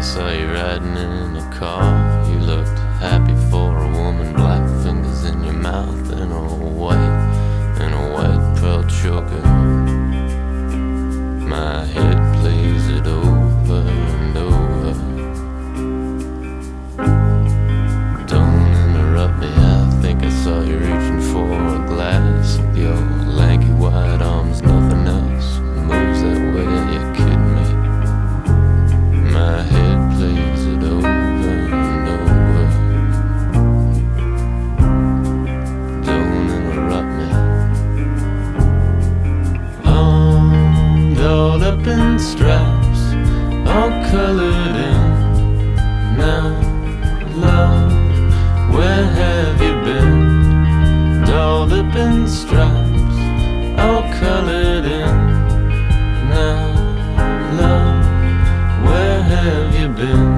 saw you riding in a car. You looked happy for a woman, black fingers in your mouth, and a white pearl choker. My head plays it over and over. Don't interrupt me, I think I saw you reaching for a glass. Your lanky white arms, nothing else moves that way, you kidding me? My head plays it over and over. Don't interrupt me. I'm dolled up in stripes, all colored in. Now, love, where have you been? Dolled up in stripes, all colored in. Now, love, where have you been?